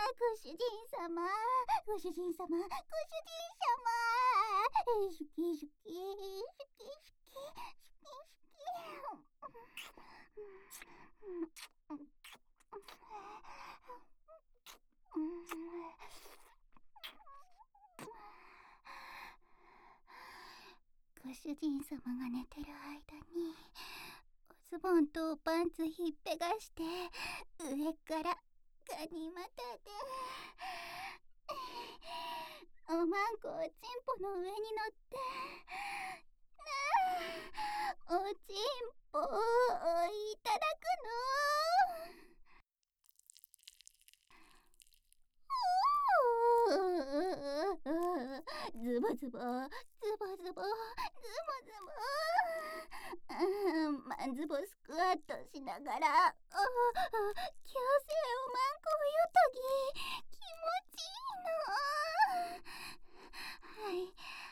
ご主人様、ご主人様、ご主人様。シュキシュキ、シュキシュキ、シュキシュキ。ご主人様が寝てる間におズボンとパンツひっぺがして上からガニ股でおまんこをチンポの上に乗っておちんぽをいただくの。ズボズボ、ズボズボ、ズボズボ、マンズボスクワットしながら強制おまんこよとぎ気持ちいいの。はいはい、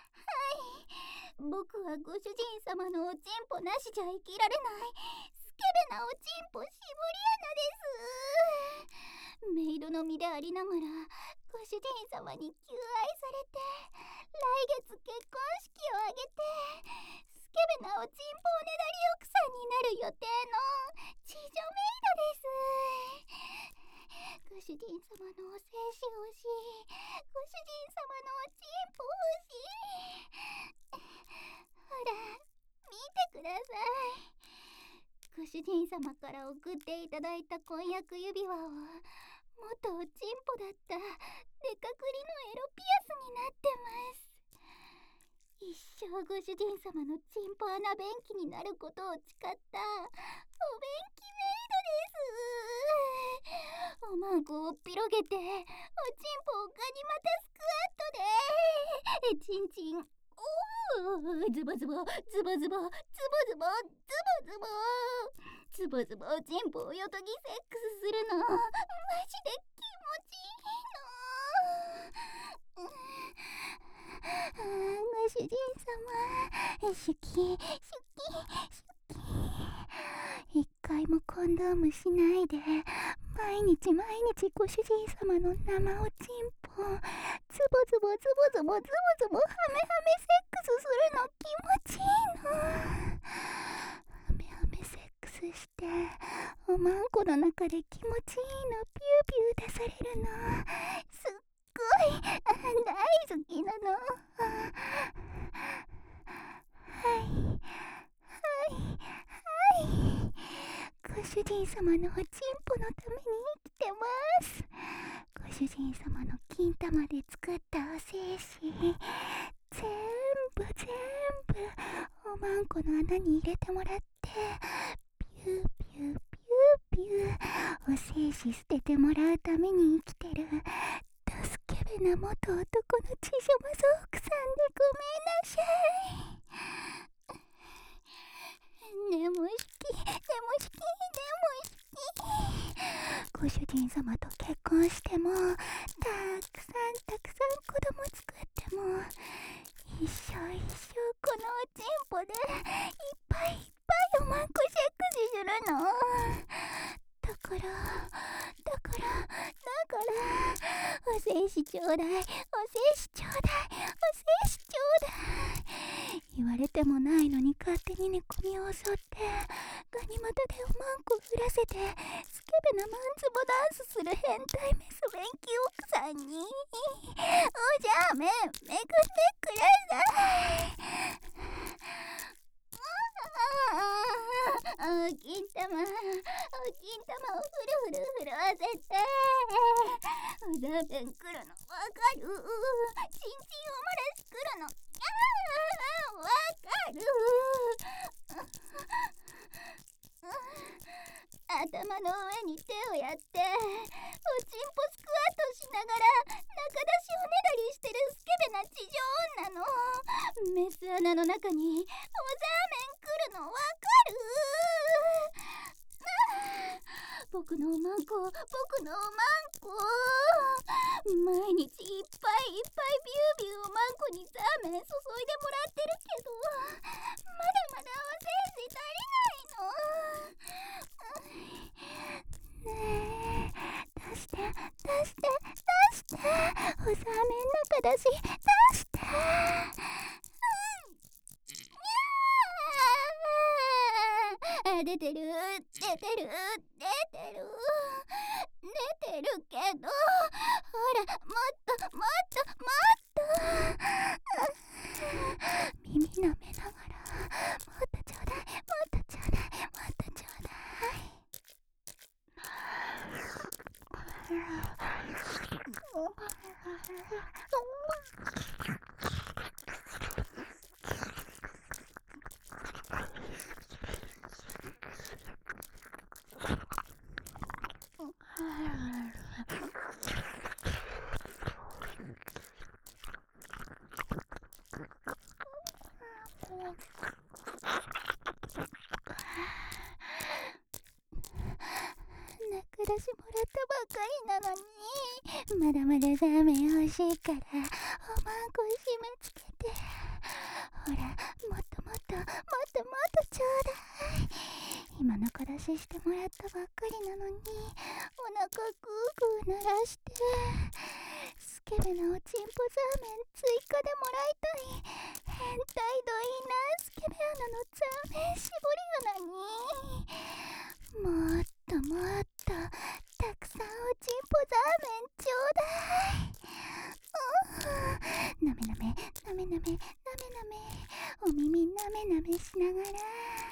僕はご主人様のおちんぽなしじゃ生きられないスケベなおちんぽシボリアナです。メイドの身でありながらご主人様に求愛されて来月結婚式を挙げてスケベなおちんぽおねだり奥さんになる予定の地女メイドです。ご主人様のお精子欲しい、ご主人様のおちんぽ欲しい。ほら見てください。ご主人様から送っていただいた婚約指輪は元おちんぽだったデカクリのエロピアスになってます。一生ご主人様のチンポ穴便器になることを誓ったお便器メイドです。おまんこを広げておちんぽをガニ股スクワットでチンチンズボズボ、ズボズボ、ズボズボ、ズボズボ、ズボズボおちんぽをよとぎセックスするのマジで気持ちいいの。ご主人様、シュキシュキシュキ、一回もコンドームしないで毎日ご主人様の生おちんぽズボズボズボズボズボズボハメハメセックスするの気持ちいいの。ハメハメセックスしておまんこの中で気持ちいいのピューピュー出されるのすっごい大好きなの。はいはいはい、ご主人様のおちんぽのために生きてます。ご主人様の金玉で作ったお精子全部おまんこの穴に入れてもらってピューピューピューピューお精子捨ててもらうために生きてるドスケベな元男の地女マゾ奥さんでごめんなさい。ネモシキご主人様と結婚してもたくさん子供作っても一生このおちんぽでいっぱいおまんこセックスするの。だからお精子ちょうだい言われてもないのに勝手に寝込みを襲ってガニ股でおまんこ振らせてスケベなマンズボダンスする変態メス便器奥さんにお邪めくってください。お金玉をふる振らせておざべんくるのわかる。チンチンを漏らしくるのわかる。頭の上に手をやっておちんぽスクワットしながら中出しおねだりしてるスケベな地上女のメス穴の中におざーめんくるのわかる。僕のおまんこ毎日いっぱいビューおまんこにザーメン注いでもらってるけどまだお精子足りないの。ねえ出しておさめん中だし、出して。出てる出てる出てる出てるけど、ほら、もっともっともっと。耳舐めながら、もっとちょうだい、もっとちょうだい、もっとちょうだい。泣かしもらったばっかりなのに、まだまだザーメン欲しいからおまんこ締め付けて。ほら、もっともっともっともっとちょうだい。今泣か出ししてもらったばっかりなのに、お腹グーグー鳴らして。スケベなおちんぽザーメン追加でもらいたい。変態度いいな、スケベ穴のザーメン絞り穴に。もっともっとたくさんおちんぽザーメンちょうだい。なめなめなめなめなめなめ、お耳なめなめしながら。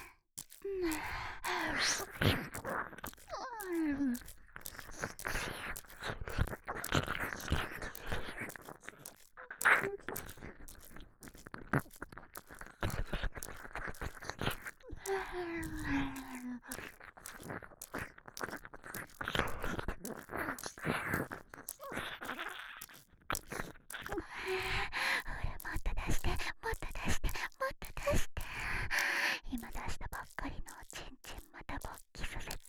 もっと出して、もっと出して、もっと出して。今出したばっかりのおちんちんまた勃起させて。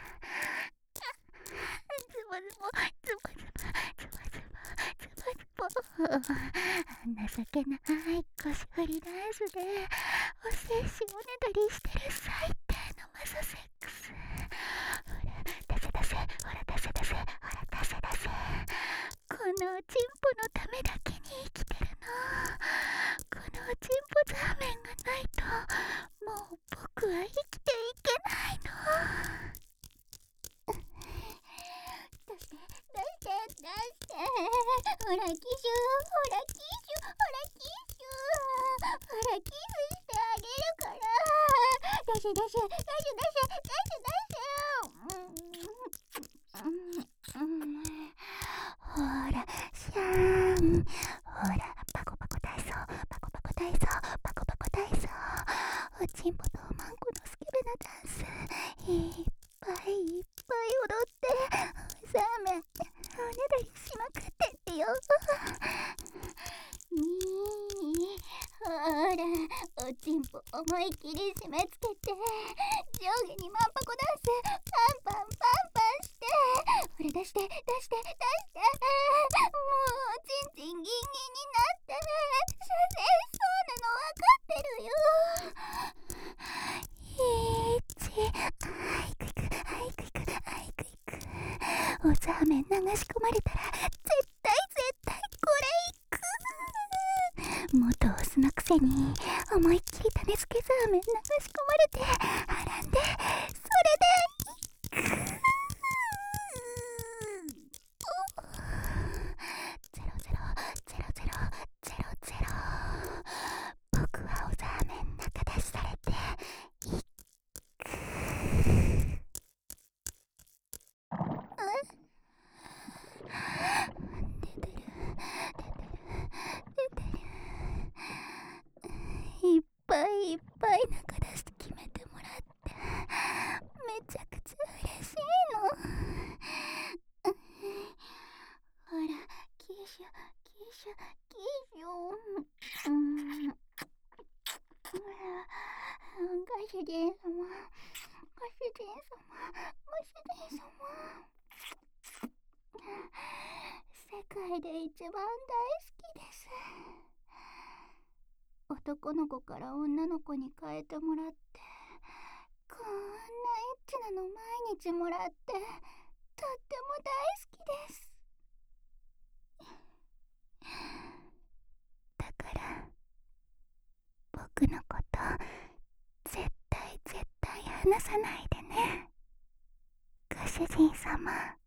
ズボズボズボズボズボズボズボズボ。情けない腰振りダンスでお精子おねだりしてる最低のマサセックス。ほら出せ出せ、ほら出せ出せ、ほら出せ出せ。このおちんぽのためだけに生きてるの。このおちんぽザーメンがないともう僕は生きていけないの。出して出して出して。ほらキシュ、ほらキシュ、ほらキシュ、ほらキスしてあげるから。出して出して出して出して出して出して。ほらシャーン、ほらパコパコ体操、パコパコ体操、パコパコ体操。おちんぽとおまんこのスケベなダンスいっぱいいっぱい踊って、ザーメンおねだりしまくってってよ。ほらおちんぽ思いっきり締め付けて、上下にマンパコダンスパンパンパンパンして。ほら出して出して出して。もうちんちんギンギンになって射精しそうなのわかってるよ。あいくいくあいくいくあいくいく。おザーメン流し込まれたら絶対これいく。元オスのくせに思いっきり種付けザーメン流し込まれてはらんで、それでゼロゼロゼロゼロゼロゼロ。僕はおザーメン中出しされていく。出てる出てる出てる。いっぱいいっぱい中出して決めてもらってめちゃくちゃ嬉しいの。ほらキシュキシュキシュ。ご主人様、ご主人様、ご主人様。世界で一番大好きです。男の子から女の子に変えてもらって、こんなエッチなの毎日もらって、とっても大好きです。 僕のこと絶対話さないでね。ご主人様、